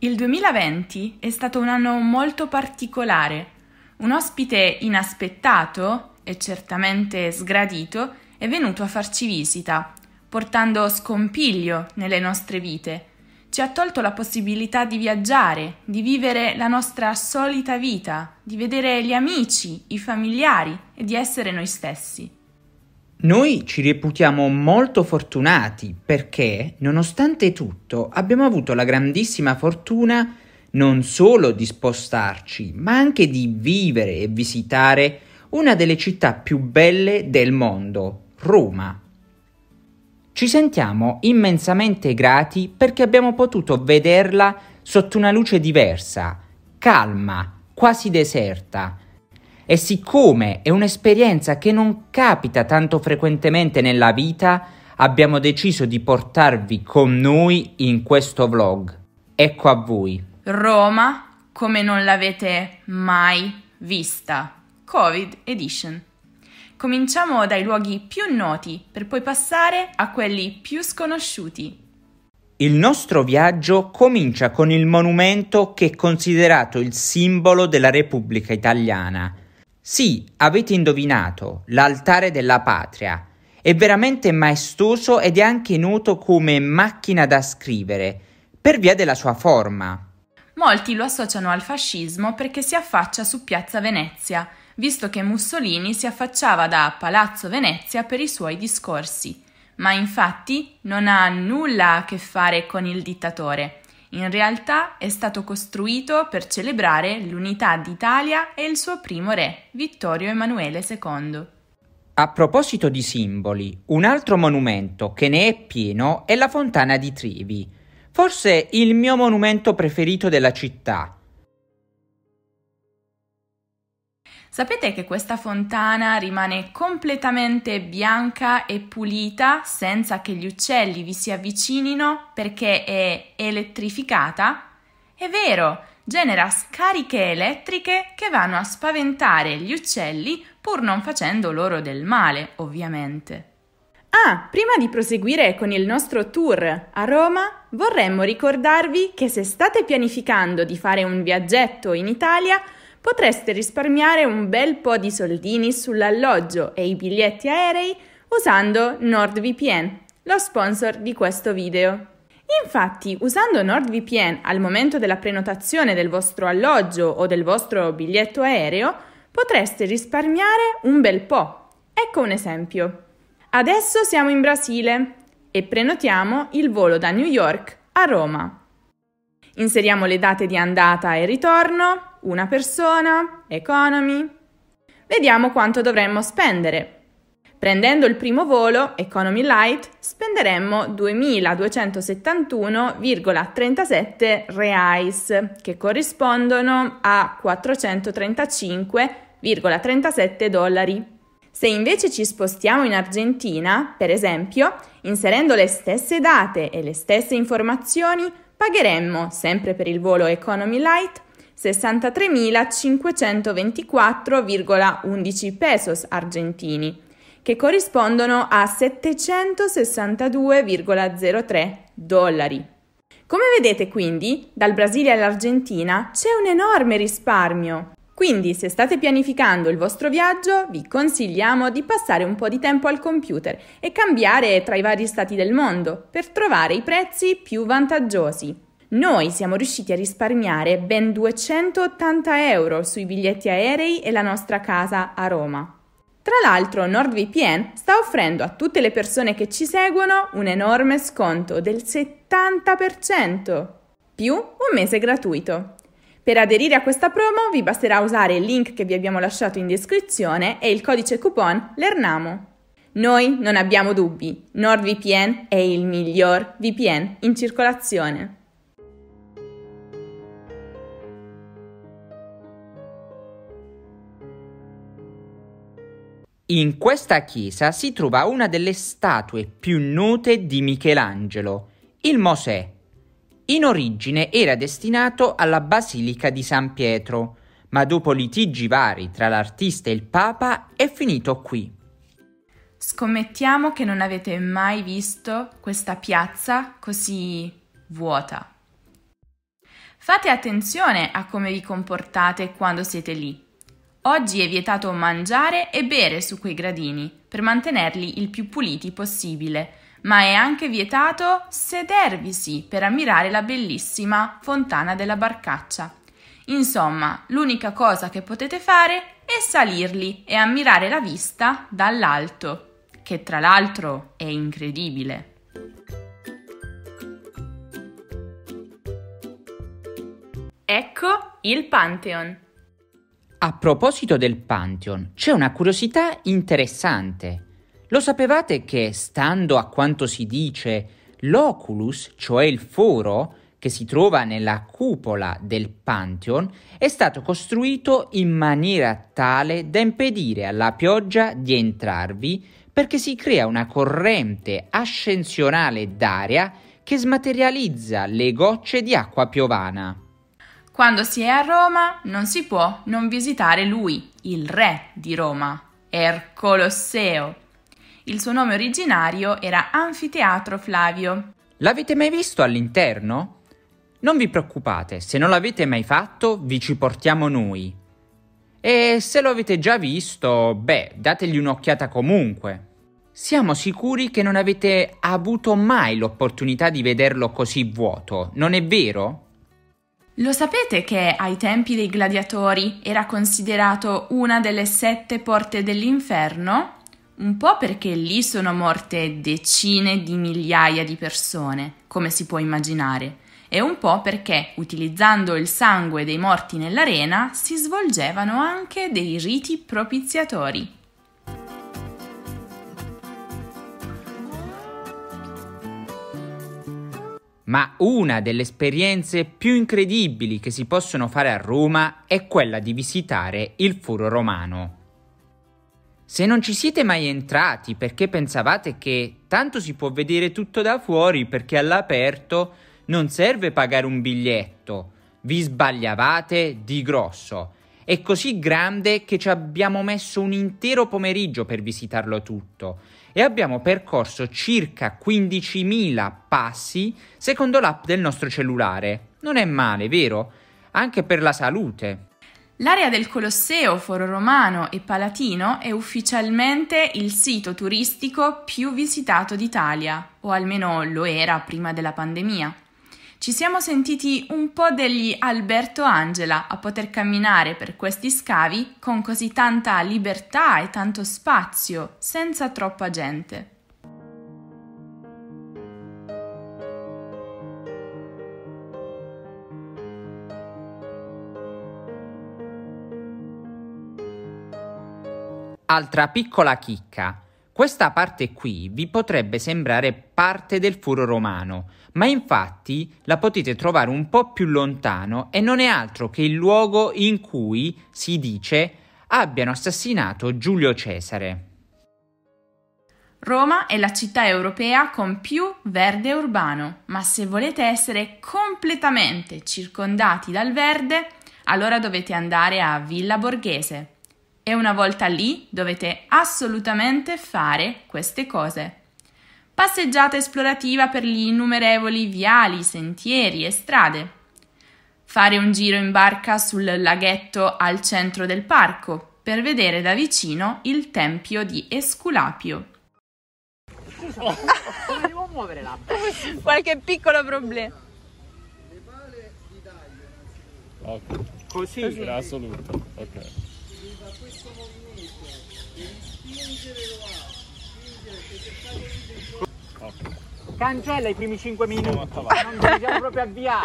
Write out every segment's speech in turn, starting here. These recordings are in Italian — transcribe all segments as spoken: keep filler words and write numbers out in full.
Il duemilaventi è stato un anno molto particolare. Un ospite inaspettato e certamente sgradito è venuto a farci visita, portando scompiglio nelle nostre vite. Ci ha tolto la possibilità di viaggiare, di vivere la nostra solita vita, di vedere gli amici, i familiari e di essere noi stessi. Noi ci reputiamo molto fortunati perché, nonostante tutto, abbiamo avuto la grandissima fortuna non solo di spostarci, ma anche di vivere e visitare una delle città più belle del mondo, Roma. Ci sentiamo immensamente grati perché abbiamo potuto vederla sotto una luce diversa, calma, quasi deserta. E siccome è un'esperienza che non capita tanto frequentemente nella vita, abbiamo deciso di portarvi con noi in questo vlog. Ecco a voi. Roma come non l'avete mai vista. Covid Edition. Cominciamo dai luoghi più noti per poi passare a quelli più sconosciuti. Il nostro viaggio comincia con il monumento che è considerato il simbolo della Repubblica Italiana. Sì, avete indovinato, l'Altare della Patria. È veramente maestoso ed è anche noto come macchina da scrivere, per via della sua forma. Molti lo associano al fascismo perché si affaccia su Piazza Venezia, visto che Mussolini si affacciava da Palazzo Venezia per i suoi discorsi. Ma infatti non ha nulla a che fare con il dittatore. In realtà è stato costruito per celebrare l'unità d'Italia e il suo primo re, Vittorio Emanuele secondo. A proposito di simboli, un altro monumento che ne è pieno è la Fontana di Trevi, forse il mio monumento preferito della città. Sapete che questa fontana rimane completamente bianca e pulita senza che gli uccelli vi si avvicinino perché è elettrificata? È vero, genera scariche elettriche che vanno a spaventare gli uccelli pur non facendo loro del male, ovviamente. Ah, prima di proseguire con il nostro tour a Roma, vorremmo ricordarvi che se state pianificando di fare un viaggetto in Italia, potreste risparmiare un bel po' di soldini sull'alloggio e i biglietti aerei usando NordVPN, lo sponsor di questo video. Infatti, usando NordVPN al momento della prenotazione del vostro alloggio o del vostro biglietto aereo, potreste risparmiare un bel po'. Ecco un esempio. Adesso siamo in Brasile e prenotiamo il volo da New York a Roma. Inseriamo le date di andata e ritorno, una persona, economy. Vediamo quanto dovremmo spendere. Prendendo il primo volo, Economy Light, spenderemmo duemiladuecentosettantuno virgola trentasette reais, che corrispondono a quattrocentotrentacinque virgola trentasette dollari. Se invece ci spostiamo in Argentina, per esempio, inserendo le stesse date e le stesse informazioni, pagheremmo, sempre per il volo Economy Light, sessantatremilacinquecentoventiquattro virgola undici pesos argentini, che corrispondono a settecentosessantadue virgola zero tre dollari. Come vedete quindi, dal Brasile all'Argentina c'è un enorme risparmio. Quindi, se state pianificando il vostro viaggio, vi consigliamo di passare un po' di tempo al computer e cambiare tra i vari stati del mondo per trovare i prezzi più vantaggiosi. Noi siamo riusciti a risparmiare ben duecentottanta euro sui biglietti aerei e la nostra casa a Roma. Tra l'altro, NordVPN sta offrendo a tutte le persone che ci seguono un enorme sconto del settanta per cento, più un mese gratuito. Per aderire a questa promo vi basterà usare il link che vi abbiamo lasciato in descrizione e il codice coupon LERNAMO. Noi non abbiamo dubbi, NordVPN è il miglior V P N in circolazione. In questa chiesa si trova una delle statue più note di Michelangelo, il Mosè. In origine era destinato alla Basilica di San Pietro, ma dopo litigi vari tra l'artista e il Papa è finito qui. Scommettiamo che non avete mai visto questa piazza così vuota. Fate attenzione a come vi comportate quando siete lì. Oggi è vietato mangiare e bere su quei gradini per mantenerli il più puliti possibile, ma è anche vietato sedervisi per ammirare la bellissima fontana della Barcaccia. Insomma, l'unica cosa che potete fare è salirli e ammirare la vista dall'alto, che tra l'altro è incredibile. Ecco il Pantheon. A proposito del Pantheon, c'è una curiosità interessante. Lo sapevate che, stando a quanto si dice, l'Oculus, cioè il foro che si trova nella cupola del Pantheon, è stato costruito in maniera tale da impedire alla pioggia di entrarvi perché si crea una corrente ascensionale d'aria che smaterializza le gocce di acqua piovana. Quando si è a Roma non si può non visitare lui, il re di Roma, Er Colosseo. Il suo nome originario era Anfiteatro Flavio. L'avete mai visto all'interno? Non vi preoccupate, se non l'avete mai fatto, vi ci portiamo noi. E se lo avete già visto, beh, dategli un'occhiata comunque. Siamo sicuri che non avete avuto mai l'opportunità di vederlo così vuoto, non è vero? Lo sapete che ai tempi dei gladiatori era considerato una delle sette porte dell'inferno? Un po' perché lì sono morte decine di migliaia di persone, come si può immaginare, e un po' perché, utilizzando il sangue dei morti nell'arena, si svolgevano anche dei riti propiziatori. Ma una delle esperienze più incredibili che si possono fare a Roma è quella di visitare il Foro Romano. Se non ci siete mai entrati perché pensavate che tanto si può vedere tutto da fuori perché all'aperto non serve pagare un biglietto, vi sbagliavate di grosso. È così grande che ci abbiamo messo un intero pomeriggio per visitarlo tutto e abbiamo percorso circa quindicimila passi secondo l'app del nostro cellulare. Non è male, vero? Anche per la salute. L'area del Colosseo, Foro Romano e Palatino è ufficialmente il sito turistico più visitato d'Italia, o almeno lo era prima della pandemia. Ci siamo sentiti un po' degli Alberto Angela a poter camminare per questi scavi con così tanta libertà e tanto spazio, senza troppa gente. Altra piccola chicca. Questa parte qui vi potrebbe sembrare parte del Foro Romano, ma infatti la potete trovare un po' più lontano e non è altro che il luogo in cui, si dice, abbiano assassinato Giulio Cesare. Roma è la città europea con più verde urbano, ma se volete essere completamente circondati dal verde, allora dovete andare a Villa Borghese. E una volta lì dovete assolutamente fare queste cose. Passeggiata esplorativa per gli innumerevoli viali, sentieri e strade. Fare un giro in barca sul laghetto al centro del parco per vedere da vicino il tempio di Esculapio. Come devo muovere là? Qualche piccolo problema. Ok. Così? Così. Era assoluto. Ok. Okay. Cancella i primi cinque minuti, non ci siamo proprio avviati.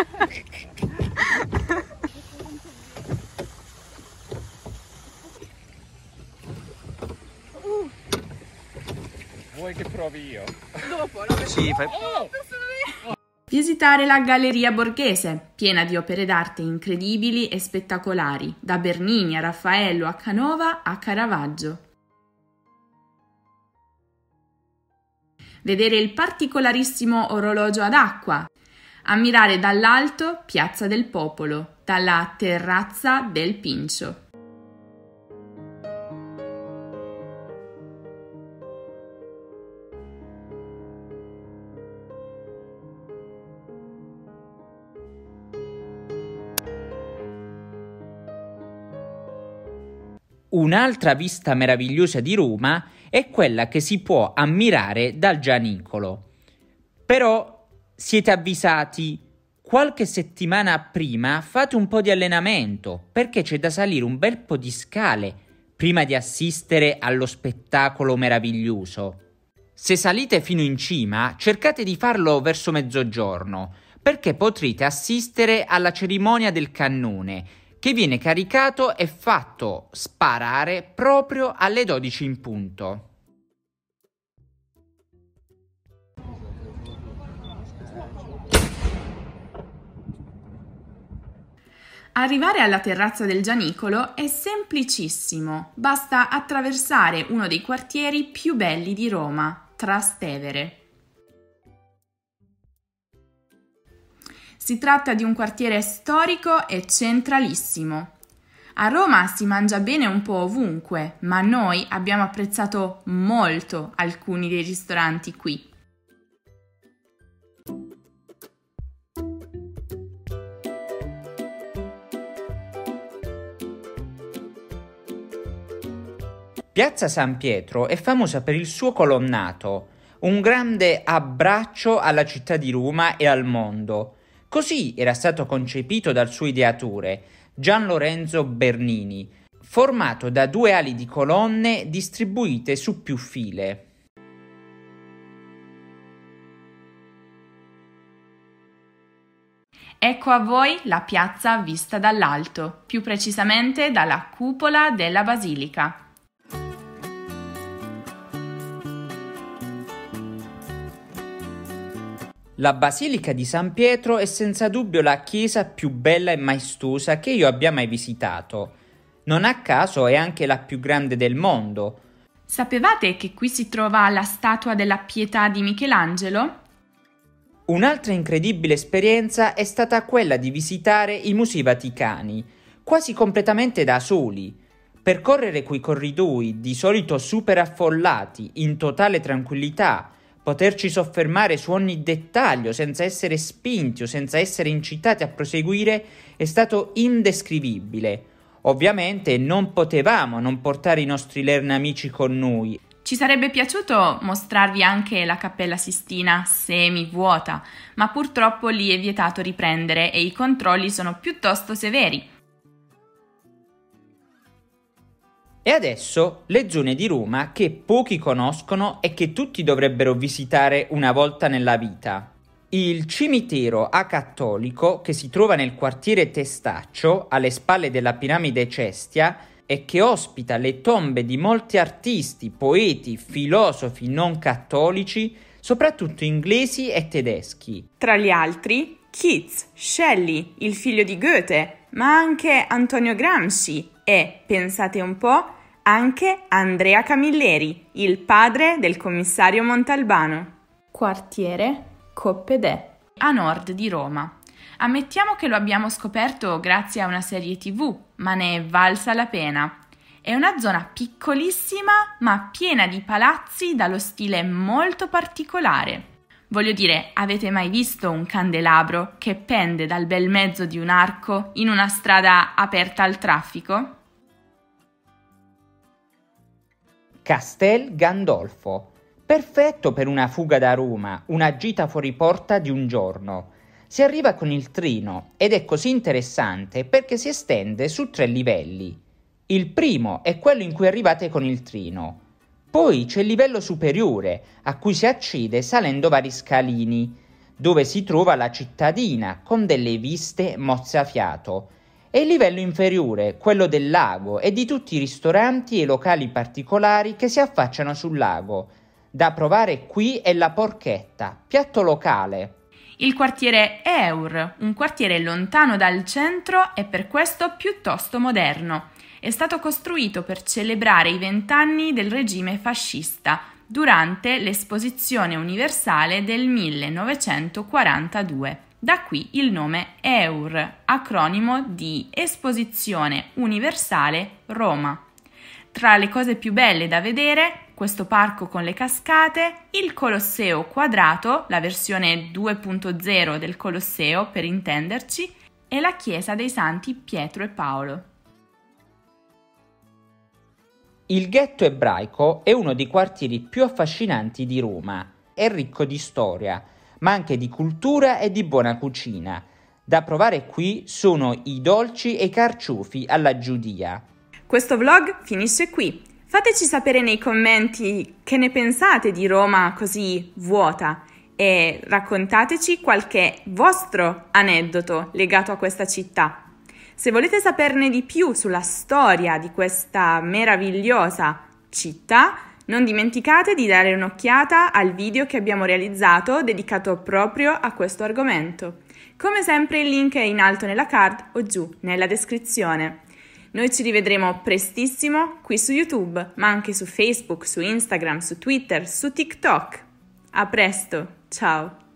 Uh. Vuoi che provi io? Dopo, Sì, fai... oh, visitare la Galleria Borghese, piena di opere d'arte incredibili e spettacolari, da Bernini a Raffaello a Canova a Caravaggio. Vedere il particolarissimo orologio ad acqua, ammirare dall'alto Piazza del Popolo, dalla terrazza del Pincio. Un'altra vista meravigliosa di Roma è quella che si può ammirare dal Gianicolo. Però siete avvisati, qualche settimana prima fate un po' di allenamento, perché c'è da salire un bel po' di scale prima di assistere allo spettacolo meraviglioso. Se salite fino in cima, cercate di farlo verso mezzogiorno, perché potrete assistere alla cerimonia del cannone, che viene caricato e fatto sparare proprio alle dodici in punto. Arrivare alla terrazza del Gianicolo è semplicissimo, basta attraversare uno dei quartieri più belli di Roma, Trastevere. Si tratta di un quartiere storico e centralissimo. A Roma si mangia bene un po' ovunque, ma noi abbiamo apprezzato molto alcuni dei ristoranti qui. Piazza San Pietro è famosa per il suo colonnato, un grande abbraccio alla città di Roma e al mondo. Così era stato concepito dal suo ideatore, Gian Lorenzo Bernini, formato da due ali di colonne distribuite su più file. Ecco a voi la piazza vista dall'alto, più precisamente dalla cupola della basilica. La Basilica di San Pietro è senza dubbio la chiesa più bella e maestosa che io abbia mai visitato. Non a caso è anche la più grande del mondo. Sapevate che qui si trova la statua della Pietà di Michelangelo? Un'altra incredibile esperienza è stata quella di visitare i Musei Vaticani, quasi completamente da soli. Percorrere quei corridoi di solito super affollati, in totale tranquillità, poterci soffermare su ogni dettaglio senza essere spinti o senza essere incitati a proseguire è stato indescrivibile. Ovviamente non potevamo non portare i nostri lernamici con noi. Ci sarebbe piaciuto mostrarvi anche la Cappella Sistina semi-vuota, ma purtroppo lì è vietato riprendere e i controlli sono piuttosto severi. E adesso le zone di Roma che pochi conoscono e che tutti dovrebbero visitare una volta nella vita. Il cimitero acattolico che si trova nel quartiere Testaccio, alle spalle della piramide Cestia, e che ospita le tombe di molti artisti, poeti, filosofi non cattolici, soprattutto inglesi e tedeschi. Tra gli altri, Keats, Shelley, il figlio di Goethe, ma anche Antonio Gramsci e, pensate un po', anche Andrea Camilleri, il padre del commissario Montalbano. Quartiere Coppedè, a nord di Roma. Ammettiamo che lo abbiamo scoperto grazie a una serie tivù, ma ne è valsa la pena. È una zona piccolissima, ma piena di palazzi dallo stile molto particolare. Voglio dire, avete mai visto un candelabro che pende dal bel mezzo di un arco in una strada aperta al traffico? Castel Gandolfo, perfetto per una fuga da Roma, una gita fuori porta di un giorno. Si arriva con il treno ed è così interessante perché si estende su tre livelli. Il primo è quello in cui arrivate con il treno. Poi c'è il livello superiore, a cui si accede salendo vari scalini, dove si trova la cittadina con delle viste mozzafiato. E il livello inferiore, quello del lago e di tutti i ristoranti e locali particolari che si affacciano sul lago. Da provare qui è la porchetta, piatto locale. Il quartiere Eur, un quartiere lontano dal centro e per questo piuttosto moderno. È stato costruito per celebrare i vent'anni del regime fascista durante l'Esposizione Universale del millenovecentoquarantadue. Da qui il nome Eur, acronimo di Esposizione Universale Roma. Tra le cose più belle da vedere, questo parco con le cascate, il Colosseo quadrato, la versione due punto zero del Colosseo per intenderci, e la chiesa dei Santi Pietro e Paolo. Il ghetto ebraico è uno dei quartieri più affascinanti di Roma. È ricco di storia, ma anche di cultura e di buona cucina. Da provare qui sono i dolci e i carciofi alla giudia. Questo vlog finisce qui. Fateci sapere nei commenti che ne pensate di Roma così vuota e raccontateci qualche vostro aneddoto legato a questa città. Se volete saperne di più sulla storia di questa meravigliosa città, non dimenticate di dare un'occhiata al video che abbiamo realizzato dedicato proprio a questo argomento. Come sempre il link è in alto nella card o giù nella descrizione. Noi ci rivedremo prestissimo qui su YouTube, ma anche su Facebook, su Instagram, su Twitter, su TikTok. A presto, ciao!